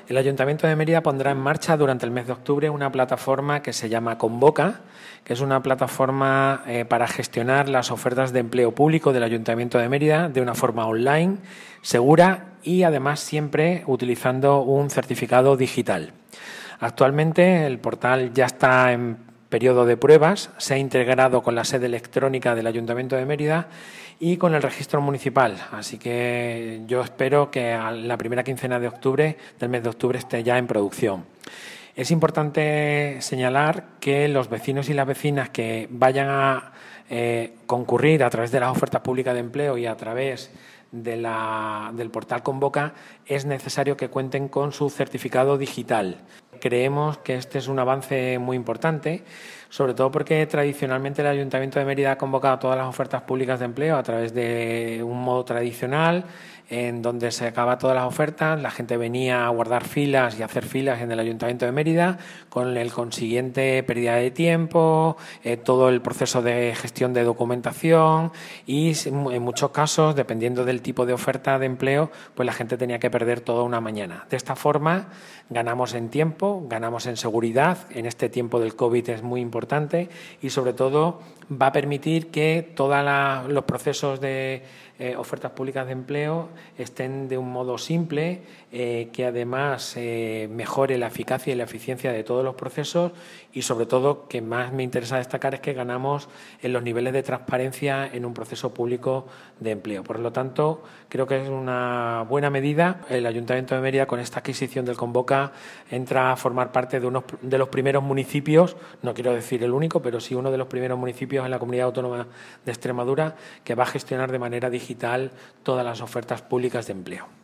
El Ayuntamiento de Mérida pondrá en marcha durante el mes de octubre una plataforma que se llama Convoca, que es una plataforma para gestionar las ofertas de empleo público del Ayuntamiento de Mérida de una forma online, segura y además siempre utilizando un certificado digital. Actualmente el portal ya está en periodo de pruebas, se ha integrado con la sede electrónica del Ayuntamiento de Mérida y con el registro municipal. Así que yo espero que a la primera quincena de octubre, del mes de octubre, esté ya en producción. Es importante señalar que los vecinos y las vecinas que vayan a concurrir a través de las ofertas públicas de empleo y a través del portal Convoca, es necesario que cuenten con su certificado digital. Creemos que este es un avance muy importante, sobre todo porque tradicionalmente el Ayuntamiento de Mérida ha convocado todas las ofertas públicas de empleo a través de un modo tradicional, en donde se acaba todas las ofertas, la gente venía a guardar filas y a hacer filas en el Ayuntamiento de Mérida, con el consiguiente pérdida de tiempo, todo el proceso de gestión de documentación y en muchos casos, dependiendo del tipo de oferta de empleo, pues la gente tenía que perder toda una mañana. De esta forma ganamos en tiempo, ganamos en seguridad, en este tiempo del COVID es muy importante y sobre todo va a permitir que todos los procesos de ofertas públicas de empleo estén de un modo simple, que además mejore la eficacia y la eficiencia de todos los procesos y sobre todo, que más me interesa destacar, es que ganamos en los niveles de transparencia en un proceso público de empleo. Por lo tanto, creo que es una buena medida. El Ayuntamiento de Mérida, con esta adquisición del Convoca, entra a formar parte de los primeros municipios, no quiero decir el único, pero sí uno de los primeros municipios en la Comunidad Autónoma de Extremadura que va a gestionar de manera digital todas las ofertas públicas de empleo.